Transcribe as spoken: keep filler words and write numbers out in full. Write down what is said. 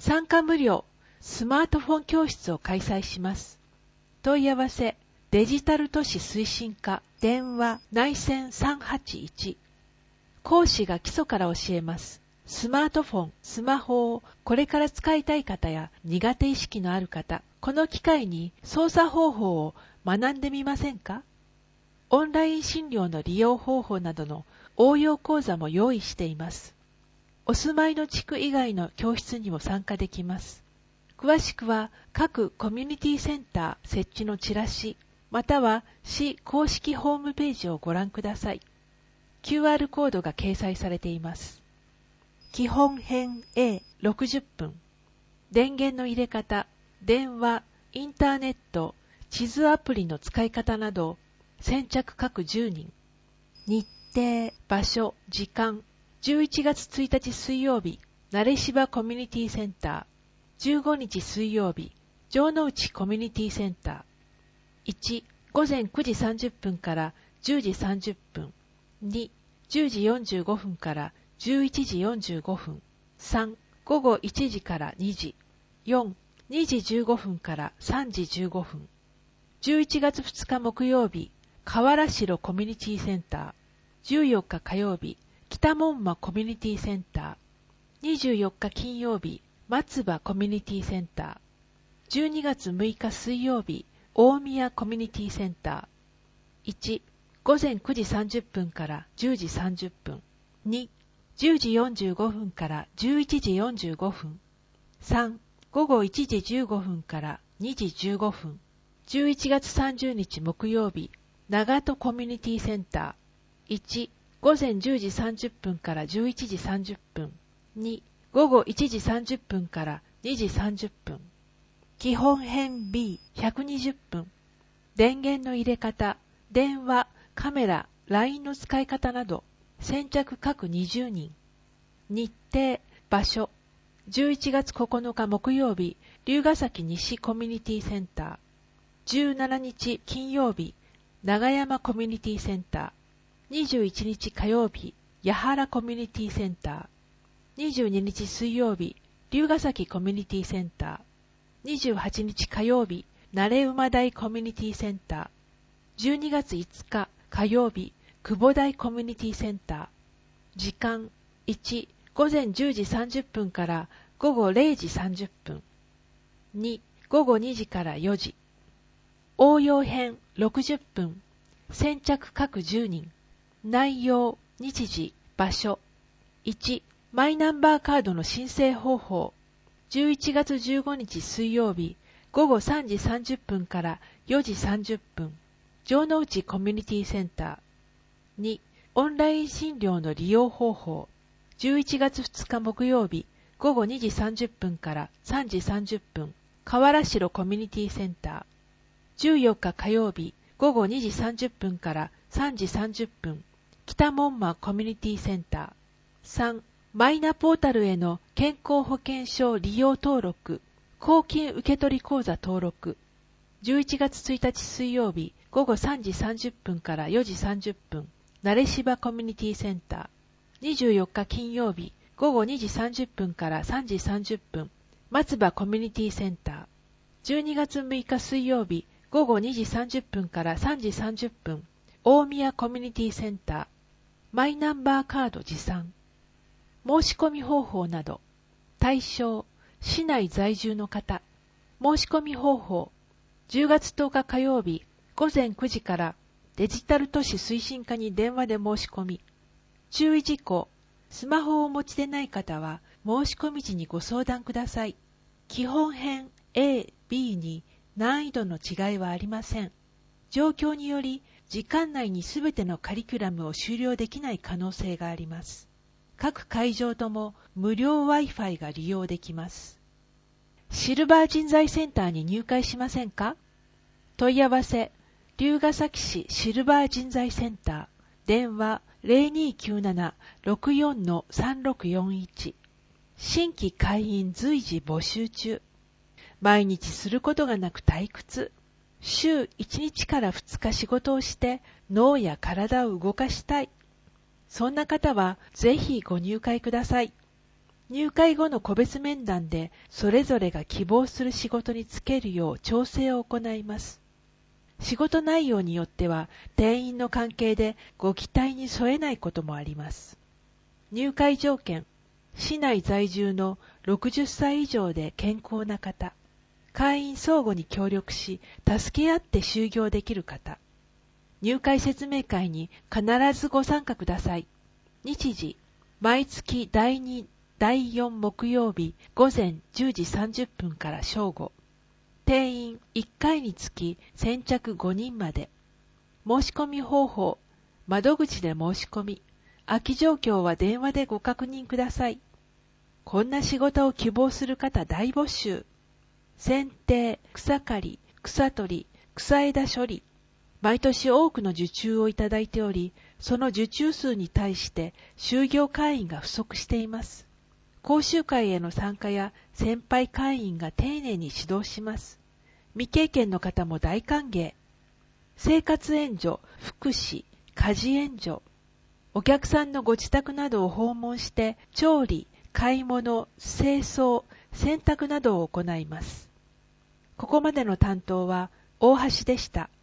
参加無料スマートフォン教室を開催します。問い合わせデジタル都市推進課電話内線さんはちいち。講師が基礎から教えます。スマートフォン、スマホをこれから使いたい方や苦手意識のある方、この機会に操作方法を学んでみませんか？オンライン診療の利用方法などの応用講座も用意しています。お住まいの地区以外の教室にも参加できます。詳しくは各コミュニティセンター設置のチラシ、または市公式ホームページをご覧ください。キューアール コードが掲載されています。基本編 エーろくじゅっぷん。電源の入れ方、電話、インターネット、地図アプリの使い方など、先着各じゅうにん。日程、場所、時間。じゅういちがつついたち水曜日、慣芝コミュニティセンター。じゅうごにち水曜日、城之内コミュニティセンター。いち、午前くじさんじゅっぷんからじゅうじさんじゅっぷん。に、じゅうじよんじゅうごふんからじゅういちじよんじゅうごふん。さん、午後いちじからにじ。よん、にじじゅうごふんからさんじじゅうごふん。じゅういちがつふつか木曜日、河原城コミュニティセンター。じゅうよっか火曜日、北門馬コミュニティセンター。にじゅうよっか金曜日、松葉コミュニティセンター。じゅうにがつむいか水曜日、大宮コミュニティセンター。いち、午前くじさんじゅっぷんからじゅうじさんじゅっぷん。に、じゅうじよんじゅうごふんからじゅういちじよんじゅうごふん。さん、午後いちじじゅうごふんからにじじゅうごふん。じゅういちがつさんじゅうにち木曜日、長門コミュニティセンター。いち、午前じゅうじさんじゅっぷんからじゅういちじさんじゅっぷん。に、午後いちじさんじゅっぷんからにじさんじゅっぷん。基本編 ビーひゃくにじゅっぷん。電源の入れ方、電話、カメラ、ライン の使い方など、先着各にじゅうにん。日程、場所。じゅういちがつここのか木曜日、龍ヶ崎西コミュニティセンター。じゅうしちにち金曜日、長山コミュニティセンター。にじゅういちにち火曜日、八原コミュニティセンター。にじゅうににち水曜日、龍ヶ崎コミュニティセンター。にじゅうはちにち火曜日、慣馬台コミュニティセンター。じゅうにがついつか火曜日、久保台コミュニティセンター。時間いち、午前じゅうじさんじゅっぷんから午後れいじさんじゅっぷん。に、午後にじからよじ。応用編ろくじゅっぷん。先着各じゅうにん。内容、日時、場所。いち、マイナンバーカードの申請方法。じゅういちがつじゅうごにち水曜日、午後さんじさんじゅっぷんからよじさんじゅっぷん。城之内コミュニティセンター。に、オンライン診療の利用方法。じゅういちがつふつか木曜日、午後にじさんじゅっぷんからさんじさんじゅっぷん。河原城コミュニティセンター。じゅうよっか火曜日、午後にじさんじゅっぷんからさんじさんじゅっぷん。北門馬コミュニティセンター。さん、マイナポータルへの健康保険証利用登録。公金受取口座登録。じゅういちがつついたち水曜日、午後さんじさんじゅっぷんからよじさんじゅっぷん。慣芝コミュニティセンター。にじゅうよっか金曜日、午後にじさんじゅっぷんからさんじさんじゅっぷん。松葉コミュニティセンター。じゅうにがつむいか水曜日、午後にじさんじゅっぷんからさんじさんじゅっぷん。大宮コミュニティセンター。マイナンバーカード持参。申し込み方法など。対象、市内在住の方。申し込み方法。じゅうがつとおか火曜日、午前くじからデジタル都市推進課に電話で申し込み。注意事項、スマホをお持ちでない方は申し込み時にご相談ください。基本編 エー、ビー に難易度の違いはありません。状況により時間内にすべてのカリキュラムを終了できない可能性があります。各会場とも無料 Wi-Fi が利用できます。シルバー人材センターに入会しませんか？問い合わせ、龍ヶ崎市シルバー人材センター、電話 ゼロにきゅうなな ろくよん さんろくよんいち。新規会員随時募集中。毎日することがなく退屈。週いちにちからふつか仕事をして脳や体を動かしたい。そんな方はぜひご入会ください。 入会後の個別面談でそれぞれが希望する仕事に就けるよう調整を行います。仕事内容によっては定員の関係でご期待に添えないこともあります。入会条件、市内在住のろくじゅっさい以上で健康な方、会員相互に協力し助け合って就業できる方、入会説明会に必ずご参加ください。日時、毎月だいに、だいよん木曜日午前じゅうじさんじゅっぷんから正午。定員いっかいにつき先着ごにんまで。申し込み方法、窓口で申し込み、空き状況は電話でご確認ください。こんな仕事を希望する方大募集。剪定、草刈り、草取り、草枝処理。毎年多くの受注をいただいており、その受注数に対して就業会員が不足しています。講習会への参加や先輩会員が丁寧に指導します。未経験の方も大歓迎。生活援助、福祉、家事援助。お客さんのご自宅などを訪問して調理、買い物、清掃、洗濯などを行います。ここまでの担当は大橋でした。